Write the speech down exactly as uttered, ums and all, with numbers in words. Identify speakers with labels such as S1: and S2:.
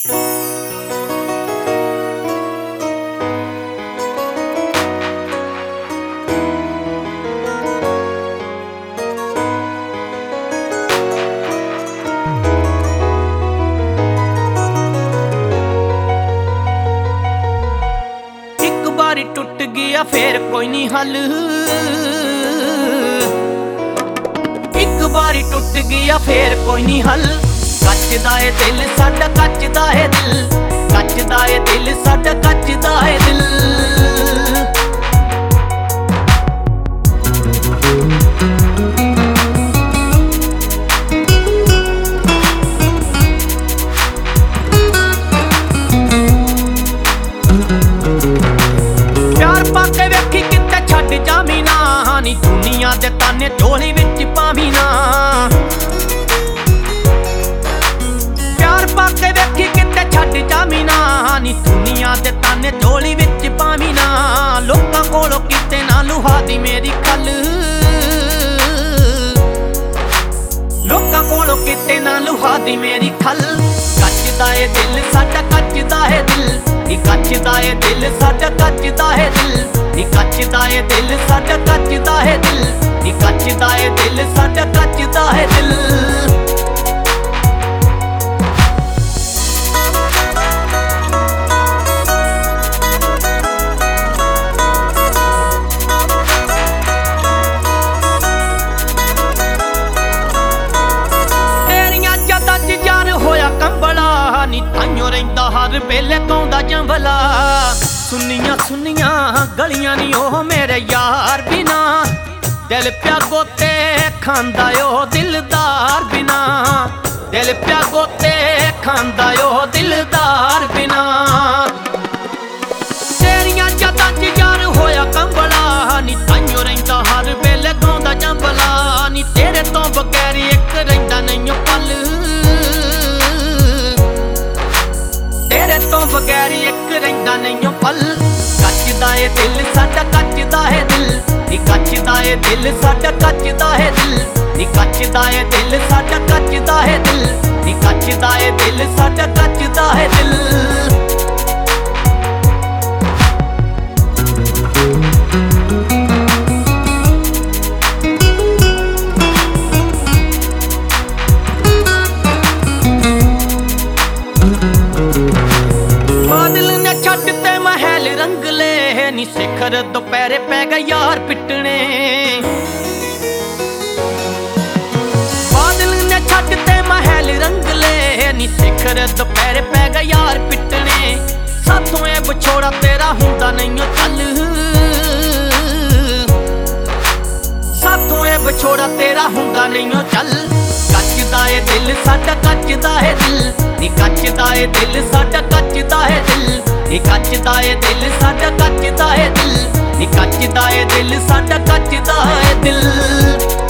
S1: टुट गया फिर कोई नहीं हल, एक बारी टुट गया फिर कोई नहीं हल। कचदा है दिल साडा, कचदा है दिल, कचदा है दिल साडा, कचदा है दिल। दुनिया दे ताने झोली विच पावी ना, प्यार पाके वेखी किते छड्ड जावी ना। नी दुनिया दे ताने झोली विच पावी ना, लोकां कोलों किते ना लुहा दी मेरी खल, लोकां कोलों किते ना लुहा दी मेरी खल। कचदा है दिल साडा, कचदा है दिल, नी कचदा है दिल साडा, कचदा है दिल, नी कचदा है दिल साडा, कचदा है दिल, नी कचदा है दिल साडा, कचदा है दिल। तेरियां यादां च यार होया कंबला, नी ताइयों रहिंदा हर वेले गाउंदा जंवला। सुनिया सुनिया गलियां नी ओह मेरे यार बिना, दिल प्या गोते खांदा ओ दिलदार बिना, दिल प्या गोते खांदा ओ दिलदार बिना। तेरियां यादां च यार होया कंबला, नी ताइयों रहिंदा हर वेले गाउंदा जंवला। नी तेरे तो बगैर इक रहिंदा नहीं पल, तेरे तो बगैर एक रहिंदा नहीं पल। कचदा है दिल साडा, कचदा है दिल, नी कचदा है दिल साडा, कचदा है दिल, नी कचदा है दिल साडा, कचदा है दिल, नी कचदा है दिल साडा, कचदा है दिल। रंगले नी शिखर दोपहरे पै गए यार पिटने, बादल ने छड्डते महल रंगले नी शिखर दोपहरे पै गए यार पिटने। साथों ए विछोड़ा तेरा हुंदा नहीं चल, साथों ए विछोड़ा तेरा हुंदा नहीं चल। कचदा है दिल साडा, कचदा है दिल, नी कचदा है दिल साडा, कचदा है दिल, नी कचदा है दिल साडा, कचदा है दिल, नी कचदा है दिल साडा, कचदा है दिल।